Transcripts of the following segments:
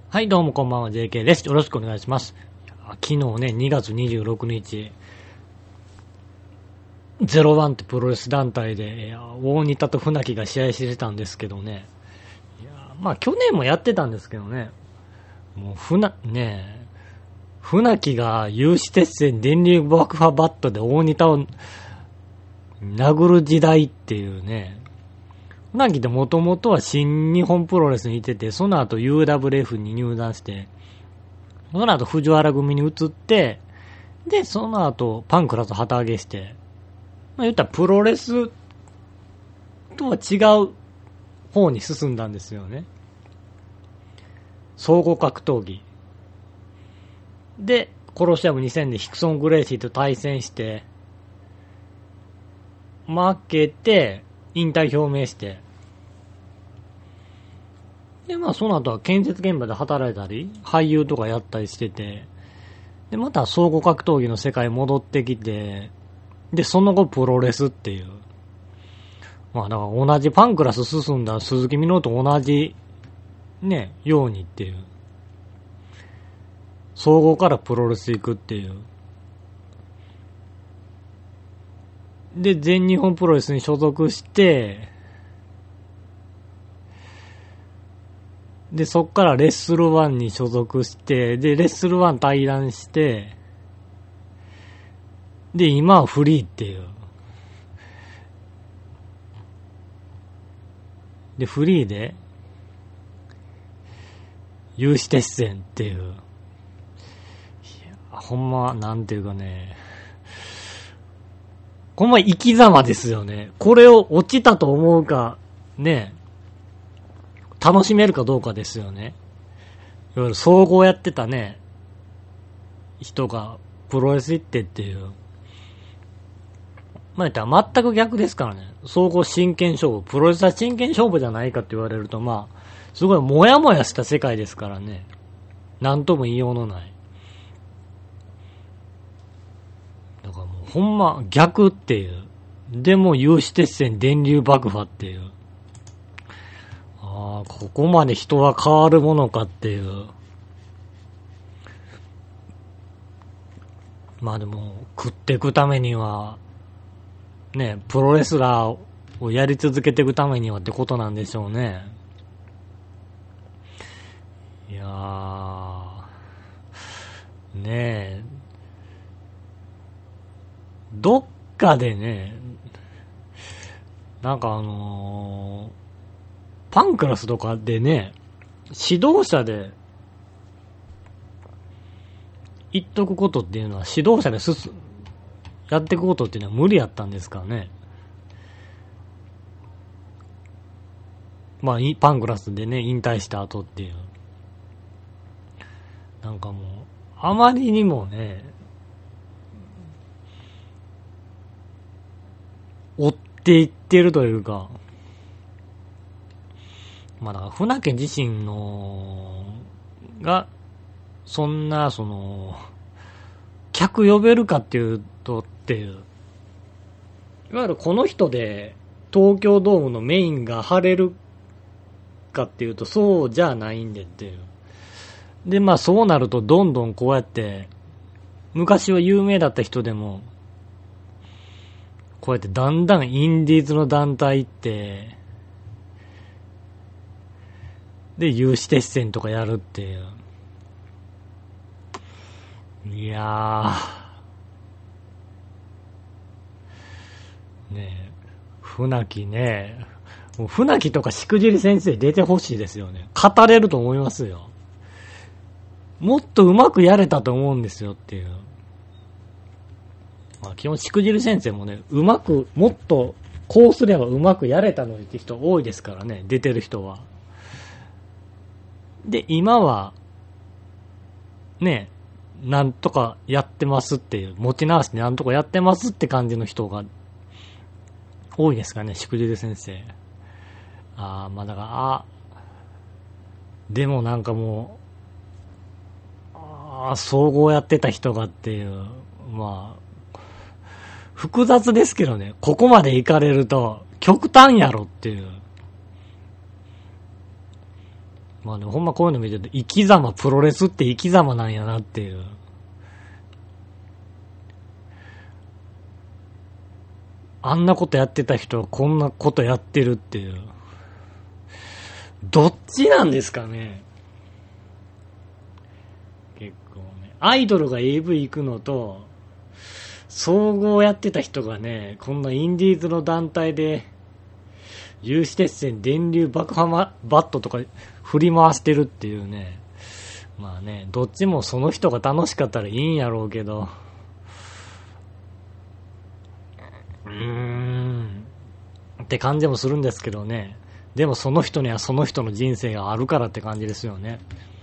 はい、どうもこんばんは、JK です。よろしくお願いします。昨日ね、2月26日、01ってプロレス団体で、大仁田と船木が試合してたんですけどね。まあ去年もやってたんですけどね。もう船木が有刺鉄線電流爆破バットで大仁田を殴る時代っていうね。船木ってもともとは新日本プロレスにいてて、その後 UWF に入団して、その後藤原組に移って、で、その後パンクラと旗揚げして、まあ言ったらプロレスとは違う方に進んだんですよね。総合格闘技。で、コロシアム2000でヒクソン・グレイシーと対戦して、負けて、引退表明して、で、まあその後は建設現場で働いたり、俳優とかやったりしてて、で、また総合格闘技の世界戻ってきて、で、その後プロレスっていう。まあだから同じパンクラス進んだ鈴木みのると同じ、ね、ようにっていう。総合からプロレス行くっていう。で、全日本プロレスに所属して、で、そっからレッスル1に所属して、で、レッスル1退団して、で、今はフリーっていう。で、フリーで、有刺鉄線っていう。いや、ほんま、なんていうかね、ほんま生き様ですよね。これを落ちたと思うか、ね、楽しめるかどうかですよね。いわゆる総合やってたね、人がプロレス行ってっていう。まあ言ったら全く逆ですからね。総合真剣勝負。プロレスは真剣勝負じゃないかって言われると、まあ、すごいもやもやした世界ですからね。なんとも言いようのない。だからもうほんま逆っていう。でも有刺鉄線電流爆破っていう。ああ、ここまで人は変わるものかっていう。まあでも、食っていくためには、ね、プロレスラーをやり続けていくためにはってことなんでしょうね。いやー、ねえ、どっかでね、なんかパンクラスとかでね、指導者で言っとくことっていうのは、指導者でやっていくことっていうのは無理やったんですかね。まあ、パンクラスでね、引退した後っていう。なんかもう、あまりにもね、追っていってるというか、まあだから船木自身のがそんな客呼べるかっていうとっていう、いわゆるこの人で東京ドームのメインが張れるかっていうとそうじゃないんでっていう。でまあそうなるとどんどんこうやって昔は有名だった人でもこうやってだんだんインディーズの団体ってで有刺鉄線とかやるっていう。いやーねえ船木ね、もう船木とかしくじり先生出てほしいですよね。語れると思いますよ。もっとうまくやれたと思うんですよっていう。まあ基本しくじり先生もね、うまくもっとこうすればうまくやれたのにって人多いですからね、出てる人は。で今はね、なんとかやってますっていう、持ち直してなんとかやってますって感じの人が多いですかね、しくじり先生。まあだから、でもなんかもう、総合やってた人がっていう、まあ、複雑ですけどね、ここまで行かれると、極端やろっていう。 まあね、ほんまこういうの見てると、生き様、プロレスって生き様なんやなっていう。あんなことやってた人はこんなことやってるっていう。どっちなんですかね。結構ね。アイドルが AV 行くのと、総合やってた人がね、こんなインディーズの団体で、有刺鉄線、電流爆破バットとか振り回してるっていうね。まあね、どっちもその人が楽しかったらいいんやろうけど。って感じもするんですけどね。でもその人にはその人の人生があるからって感じですよね。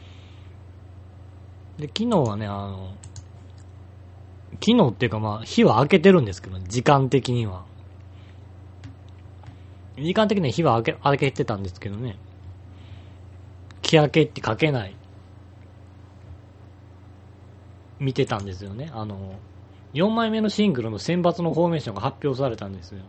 で、昨日はね、昨日っていうかまあ、日は明けてるんですけど、時間的には。時間的には日は明けてたんですけどね。日明けって書けない。見てたんですよね。4枚目のシングルの選抜のフォーメーションが発表されたんですよ。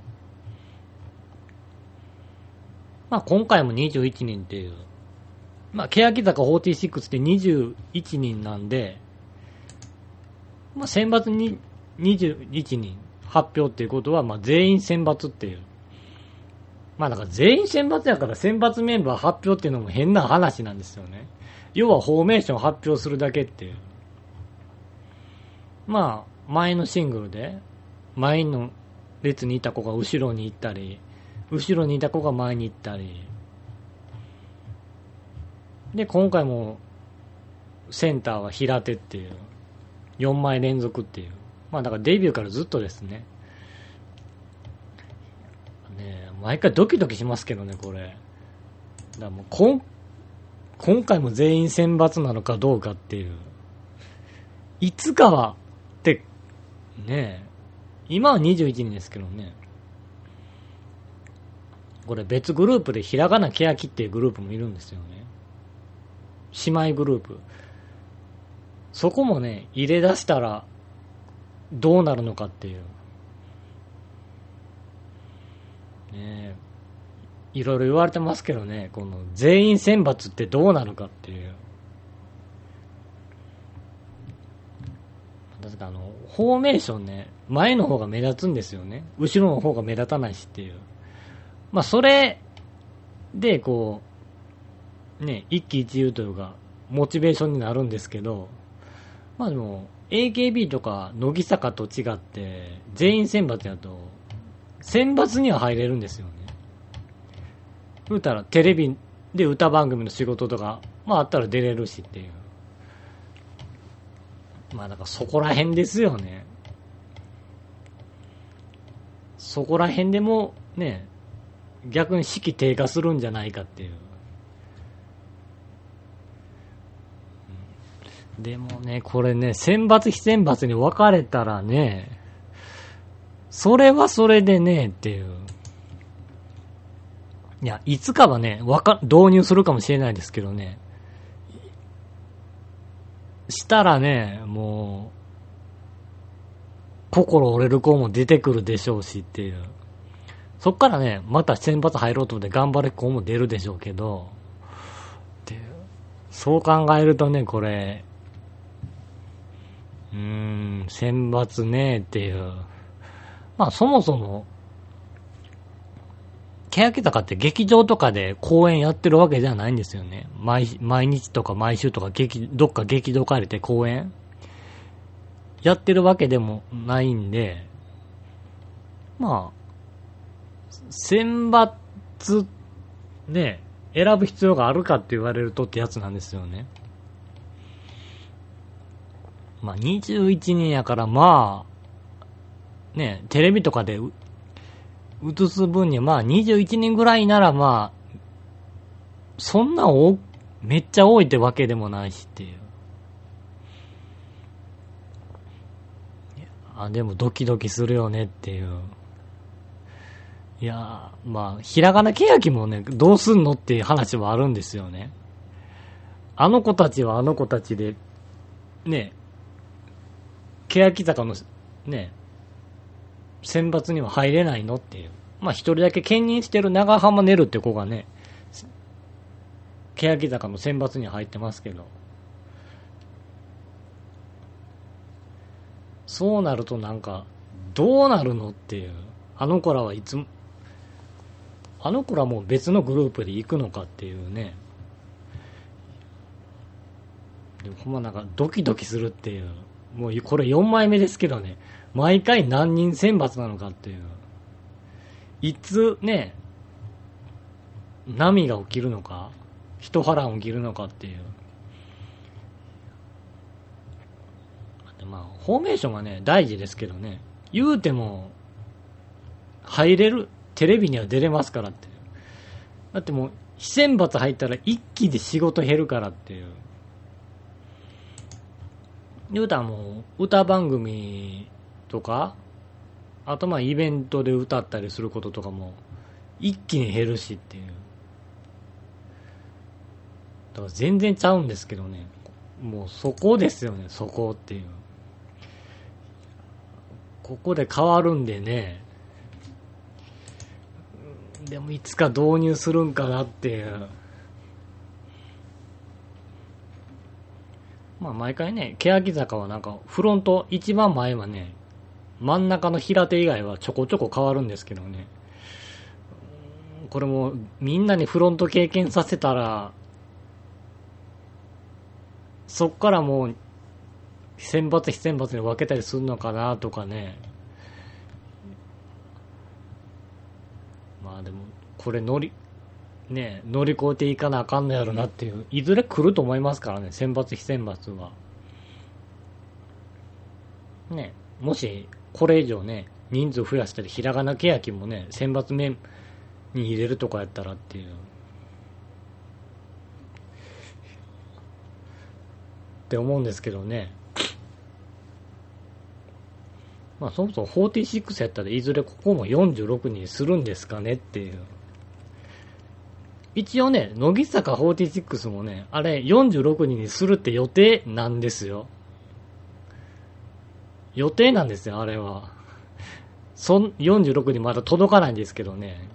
まあ今回も21人っていう。まあ欅坂46って21人なんで、まあ選抜に21人発表っていうことは、まあ全員選抜っていう。まあだから全員選抜やから選抜メンバー発表っていうのも変な話なんですよね。要はフォーメーション発表するだけっていう。まあ前のシングルで前の列にいた子が後ろに行ったり、後ろにいた子が前に行ったり。で、今回もセンターは平手っていう。4枚連続っていう。まあだからデビューからずっとですね。ねえ、毎回ドキドキしますけどね、これ。だからもう今回も全員選抜なのかどうかっていう。いつかはって、ねえ。今は21人ですけどね。これ別グループでひらがなけやきっていうグループもいるんですよね。姉妹グループ。そこもね、入れ出したらどうなるのかっていう。ねえ。いろいろ言われてますけどね、この全員選抜ってどうなるかっていう。確かフォーメーションね、前の方が目立つんですよね。後ろの方が目立たないしっていう。まあそれでこうね、一喜一憂というかモチベーションになるんですけど、まあでも AKB とか乃木坂と違って全員選抜やと選抜には入れるんですよね。言うたらテレビで歌番組の仕事とかまああったら出れるしっていう。まあだからそこら辺ですよね。そこら辺でもね、逆に士気低下するんじゃないかっていう。でもね、これね、選抜非選抜に分かれたらね、それはそれでね、っていう。いや、いつかはね、導入するかもしれないですけどね。したらね、もう、心折れる子も出てくるでしょうしっていう。そっからね、また選抜入ろうと思って頑張る子も出るでしょうけど、っていう。そう考えるとね、これ、選抜ねっていう。まあそもそも、欅坂って劇場とかで公演やってるわけじゃないんですよね。毎日とか毎週とかどっか劇場借りて公演やってるわけでもないんで、まあ、選抜ね、選ぶ必要があるかって言われるとってやつなんですよね。まあ21人やからまあ、ね、テレビとかで映す分にはまあ21人ぐらいならまあ、そんなめっちゃ多いってわけでもないしっていう。でもドキドキするよねっていう。いやまあ、ひらがなけやきもね、どうすんのっていう話はあるんですよね。あの子たちはあの子たちで、ね、けやき坂の、ね、選抜には入れないのっていう。まあ一人だけ兼任してる長浜ねるって子がね、 欅坂の選抜に入ってますけど、そうなるとなんかどうなるのっていう、あの子らはいつも、あの子らもう別のグループで行くのかっていうね。でもほんまなんかドキドキするっていう、もうこれ4枚目ですけどね、毎回何人選抜なのかっていう、いつね波が起きるのか、一波乱起きるのかっていう。まあフォーメーションはね大事ですけどね、言うても入れる、テレビには出れますからっていう。だってもう非選抜入ったら一気で仕事減るからっていう。言うたらもう歌番組とか、あとまあイベントで歌ったりすることとかも一気に減るしっていう。だから全然ちゃうんですけどね、もうそこですよね、そこっていう。ここで変わるんでね、でもいつか導入するんかなっていう。まあ毎回ね、欅坂はなんかフロント一番前はね、真ん中の平手以外はちょこちょこ変わるんですけどね。これもみんなにフロント経験させたら、そっからもう選抜非選抜に分けたりするのかなとかね。まあでもこれ乗り越えていかなあかんのやろなっていう、いずれ来ると思いますからね、選抜非選抜はね。もしこれ以上ね人数増やしたり、ひらがなけやきもね選抜面に入れるとかやったらっていうって思うんですけどね。まあそもそも46やったらいずれここも46にするんですかねっていう。一応ね、乃木坂46もね、あれ46人にするって予定なんですよ。予定なんですよ、あれは。46にまだ届かないんですけどね。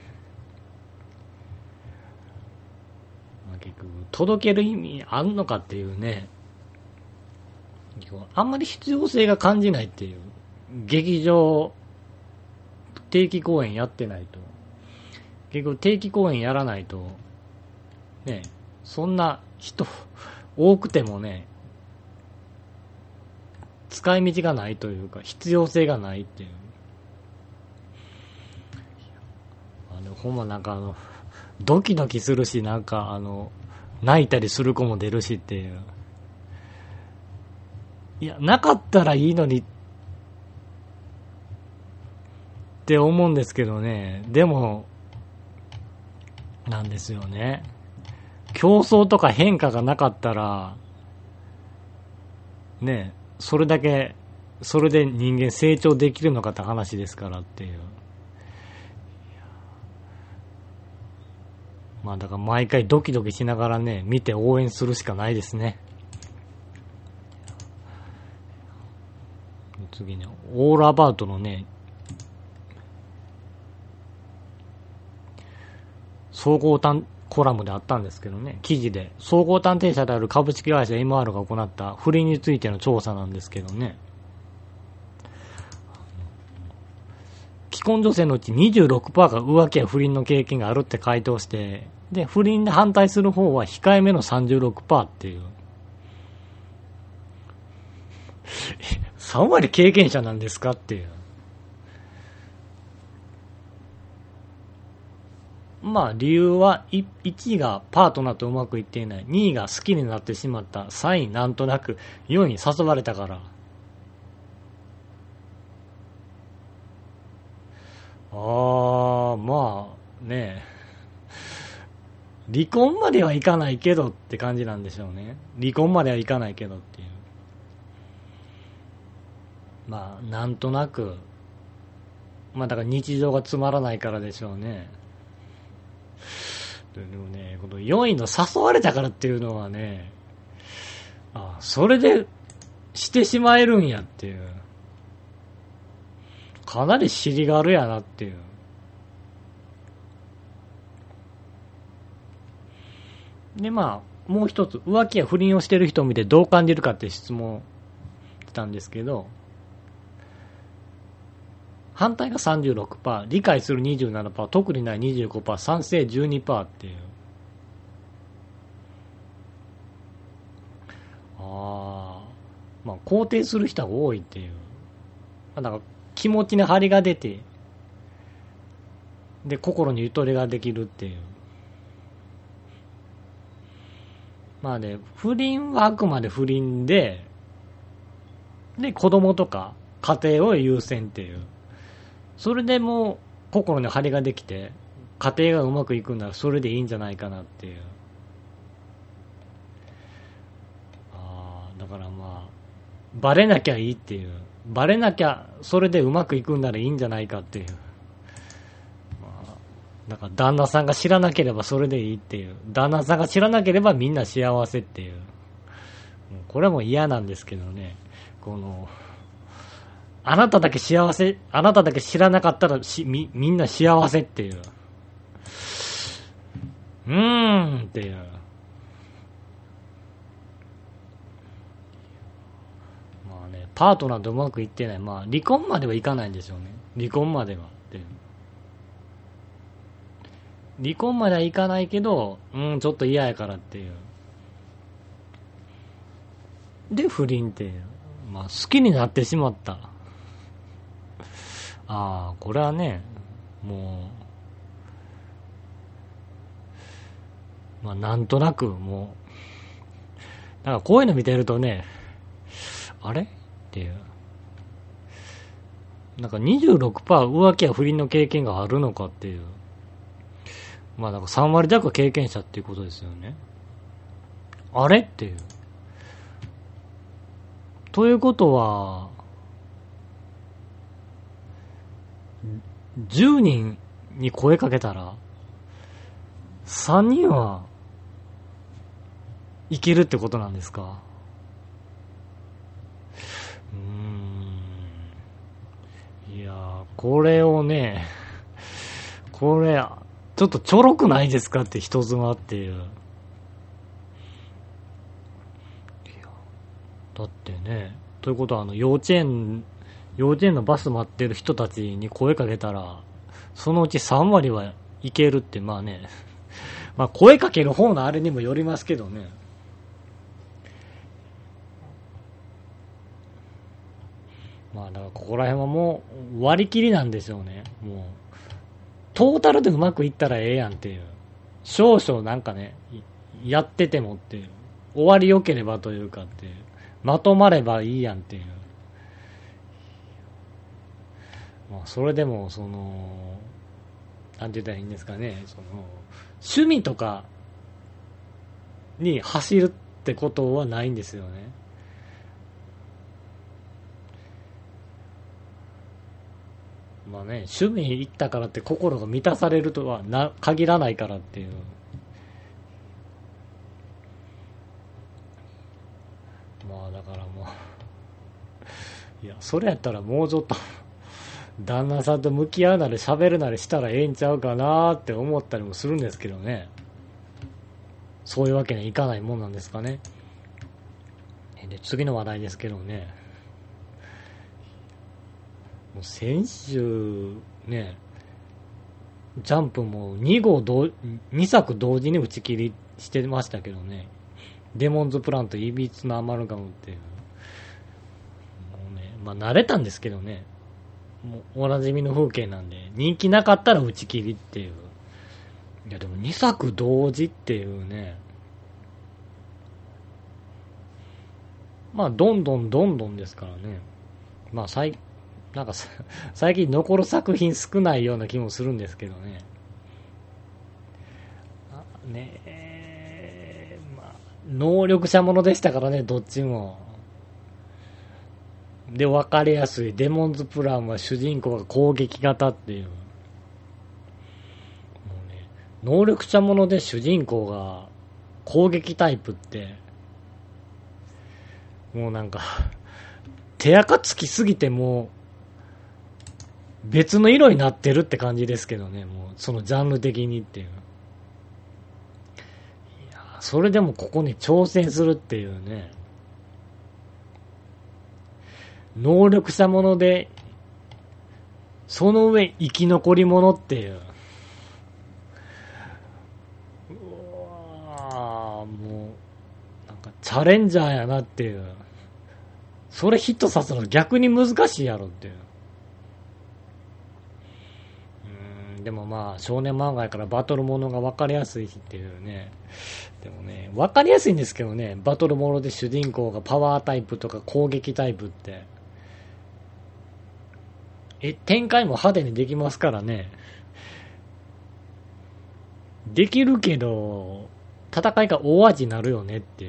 まあ、結局、届ける意味あんのかっていうね。あんまり必要性が感じないっていう。劇場、定期公演やってないと。結局定期公演やらないと、ね、そんな人多くてもね、使い道がないというか、必要性がないっていう。ほんまなんかドキドキするし、なんか泣いたりする子も出るしっていう。いや、なかったらいいのにって思うんですけどね。でも、なんですよね。競争とか変化がなかったら、ね、それだけ、それで人間成長できるのかって話ですからっていう。まあだから毎回ドキドキしながらね、見て応援するしかないですね。次ね、オールアバウトのね、総合コラムであったんですけどね、記事で、総合探偵社である株式会社 MR が行った不倫についての調査なんですけどね、既婚女性のうち 26% が浮気や不倫の経験があるって回答して、で、不倫で反対する方は控えめの 36% っていう。3割経験者なんですかっていう。まあ理由は1位がパートナーとうまくいっていない、2位が好きになってしまった、3位なんとなく、4位に誘われたから。まあね、離婚まではいかないけどって感じなんでしょうね。離婚まではいかないけどっていう。まあなんとなく、まあだから日常がつまらないからでしょうね。でもね、この4位の誘われたからっていうのはね、それでしてしまえるんやっていう。かなり尻があるやなっていう。 で、まあ、もう一つ、浮気や不倫をしてる人を見てどう感じるかって質問したんですけど、反対が 36%、理解する 27%、特にない 25%、賛成 12% っていう。まあ、肯定する人が多いっていう。なんか気持ちに張りが出て、で、心にゆとりができるっていう。まあね、不倫はあくまで不倫で、子供とか家庭を優先っていう。それでもう心に張りができて、家庭がうまくいくんならそれでいいんじゃないかなっていう。だからまあ、バレなきゃいいっていう。バレなきゃ、それでうまくいくんならいいんじゃないかっていう。だから旦那さんが知らなければそれでいいっていう。旦那さんが知らなければみんな幸せっていう。これも嫌なんですけどね。あなただけ幸せ、あなただけ知らなかったらみんな幸せっていう。っていう。まあね、パートナーとうまくいってない。まあ離婚まではいかないんでしょうね。離婚まではっていう。離婚まではいかないけど、ちょっと嫌やからっていう。で、不倫っていう。まあ好きになってしまった。これはね、もう、まあなんとなくもう、なんかこういうの見てるとね、あれっていう。なんか 26% 浮気や不倫の経験があるのかっていう。まあなんか3割弱経験者っていうことですよね。あれっていう。ということは、10人に声かけたら、3人はいけるってことなんですか？いやー、これをね、これ、ちょっとちょろくないですかって人妻っていう。だってね、ということは幼稚園のバス待ってる人たちに声かけたら、そのうち3割はいけるって、まあね、まあ声かける方のあれにもよりますけどね。まあだからここら辺はもう割り切りなんでしょうね。もう、トータルでうまくいったらええやんっていう。少々なんかね、やっててもっていう。終わり良ければというかっていう。まとまればいいやんっていう。まあそれでも、なんて言ったらいいんですかね。趣味とかに走るってことはないんですよね。まあね、趣味行ったからって心が満たされるとは限らないからっていう。まあだからもう、いや、それやったらもうちょっと旦那さんと向き合うなり喋るなりしたらええんちゃうかなーって思ったりもするんですけどね。そういうわけにはいかないもんなんですかね。で、次の話題ですけどね。もう先週、ね、ジャンプも2作同時に打ち切りしてましたけどね。デモンズプランとイビツのアマルガムっていう。もうね、まあ慣れたんですけどね。もうおなじみの風景なんで、人気なかったら打ち切りっていう。いやでも2作同時っていうね。まあどんどんですからね。まあなんか最近残る作品少ないような気もするんですけどね。まあ、能力者ものでしたからね、どっちも。で、分かりやすい。デモンズプランは主人公が攻撃型っていう。もうね、能力者もので主人公が攻撃タイプって、もうなんか、手垢つきすぎてもう、別の色になってるって感じですけどね、もう、そのジャンル的にっていう。いやそれでもここに挑戦するっていうね。能力者もので、その上生き残り者っていう。もう、なんかチャレンジャーやなっていう。それヒットさせるの逆に難しいやろっていう。でもまあ少年漫画やからバトルものが分かりやすいっていうね。でもね、分かりやすいんですけどね、バトルもので主人公がパワータイプとか攻撃タイプって。展開も派手にできますからね。できるけど、戦いが大味になるよねっていう。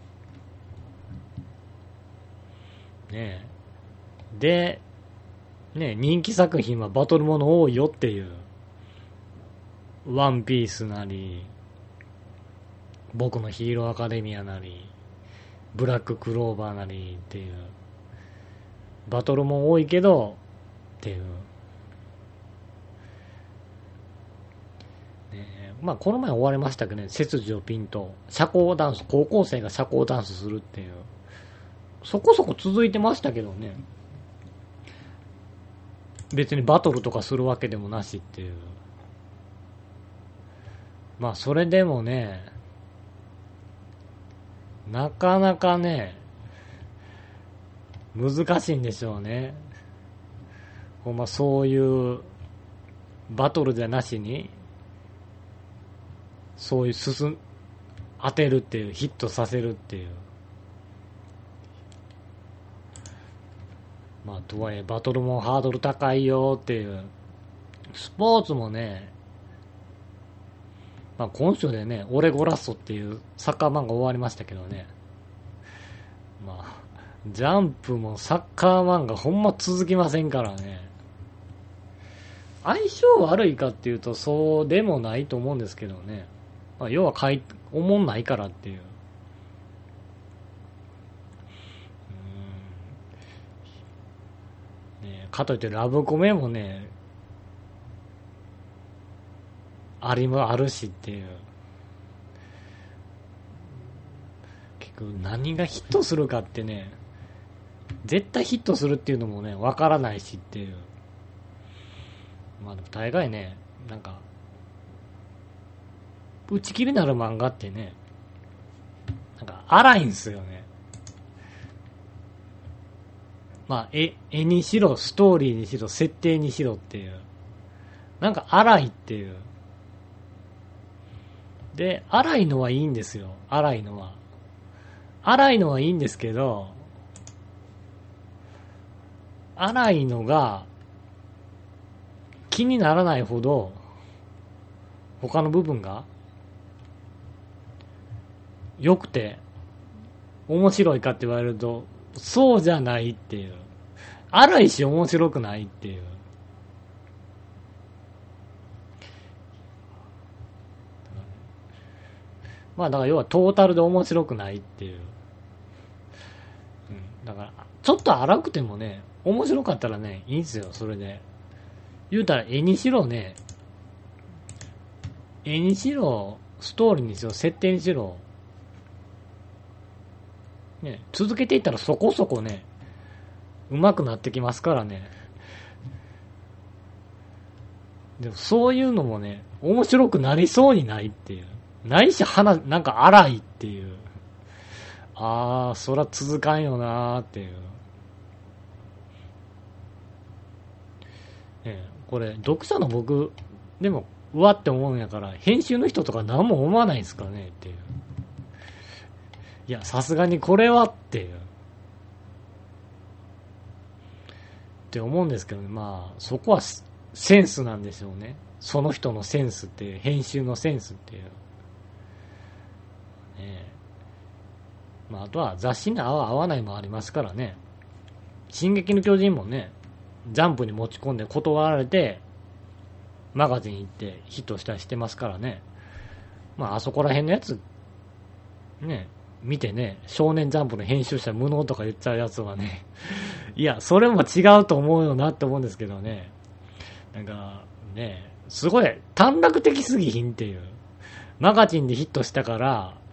ねえ。で、ね、人気作品はバトルもの多いよっていう。ワンピースなり、僕のヒーローアカデミアなり、ブラッククローバーなりっていう。バトルも多いけど、っていう。まあこの前終わりましたけどね、切除ピンと、社交ダンス、高校生が社交ダンスするっていう。そこそこ続いてましたけどね。別にバトルとかするわけでもなしっていう。まあそれでもね、なかなかね、難しいんでしょうね。ほんまそういうバトルじゃなしに、そういう当てるっていう、ヒットさせるっていう。まあとはいえバトルもハードル高いよっていう。スポーツもね、まあ今週でね、オレゴラッソっていうサッカー漫画終わりましたけどね。まあ、ジャンプもサッカー漫画ほんま続きませんからね。相性悪いかっていうとそうでもないと思うんですけどね。まあ、要はおもんないからっていう。ね、かといってラブコメもね、あるしっていう。結局何がヒットするかってね、絶対ヒットするっていうのもね、わからないしっていう。まあでも大概ね、なんか、打ち切りになる漫画ってね、なんか荒いんすよね。まあ、絵にしろ、ストーリーにしろ、設定にしろっていう。なんか荒いっていう。で、荒いのはいいんですよ。荒いのは。荒いのはいいんですけど、荒いのが気にならないほど、他の部分が良くて面白いかって言われると、そうじゃないっていう。荒いし面白くないっていう。まあだから要はトータルで面白くないっていう。だから、ちょっと荒くてもね、面白かったらね、いいんですよ、それで。言うたら絵にしろね、絵にしろ、ストーリーにしろ、設定にしろ、ね、続けていったらそこそこね、上手くなってきますからね。でもそういうのもね、面白くなりそうにないっていう。ないし、なんか荒いっていう。そら続かんよなーっていう。ね、これ、読者の僕、でも、うわって思うんやから、編集の人とか何も思わないんですかねっていう。いや、さすがにこれはっていう。って思うんですけどね。まあ、そこはセンスなんでしょうね。その人のセンスっていう、編集のセンスっていう。ね、まあ、あとは雑誌に合わないもありますからね。進撃の巨人もね、ジャンプに持ち込んで断られて、マガジン行ってヒットしたりしてますからね。まあ、あそこら辺のやつ、ね、見てね、少年ジャンプの編集者無能とか言っちゃうやつはね、いや、それも違うと思うよなって思うんですけどね。なんか、ね、すごい短絡的すぎひんっていう。マガジンでヒットしたから、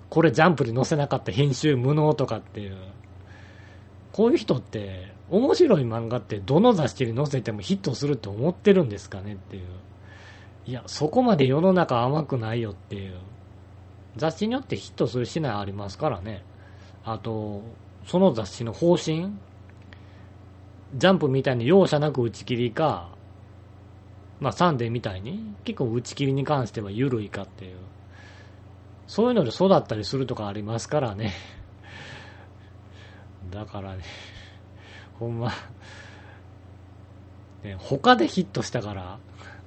これジャンプで載せなかった編集無能とかっていう。こういう人って、面白い漫画ってどの雑誌に載せてもヒットするって思ってるんですかねっていう。いや、そこまで世の中甘くないよっていう。雑誌によってヒットするしないありますからね。あと、その雑誌の方針、ジャンプみたいに容赦なく打ち切りか、まあサンデーみたいに結構打ち切りに関しては緩いかっていう。そういうので育ったりするとかありますからね。だからね、ほんま、ね、他でヒットしたから、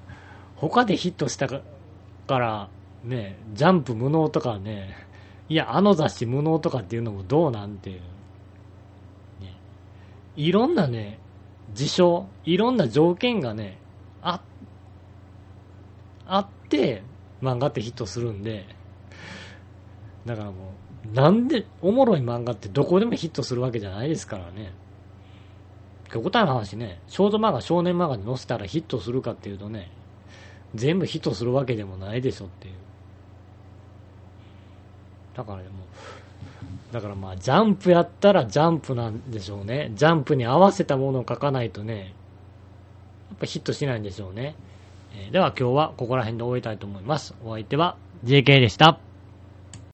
ね、ジャンプ無能とかね、いや、あの雑誌無能とかっていうのもどうなんていう。ね、いろんなね、事象、いろんな条件がね、あって、漫画ってヒットするんで、だからもう、なんで、おもろい漫画ってどこでもヒットするわけじゃないですからね。極端な話ね、ショート漫画、少年漫画に載せたらヒットするかっていうとね、全部ヒットするわけでもないでしょっていう。だからね、もう、だからまあ、ジャンプやったらジャンプなんでしょうね。ジャンプに合わせたものを書かないとね、やっぱヒットしないんでしょうね。では今日はここら辺で終えたいと思います。お相手は JK でした。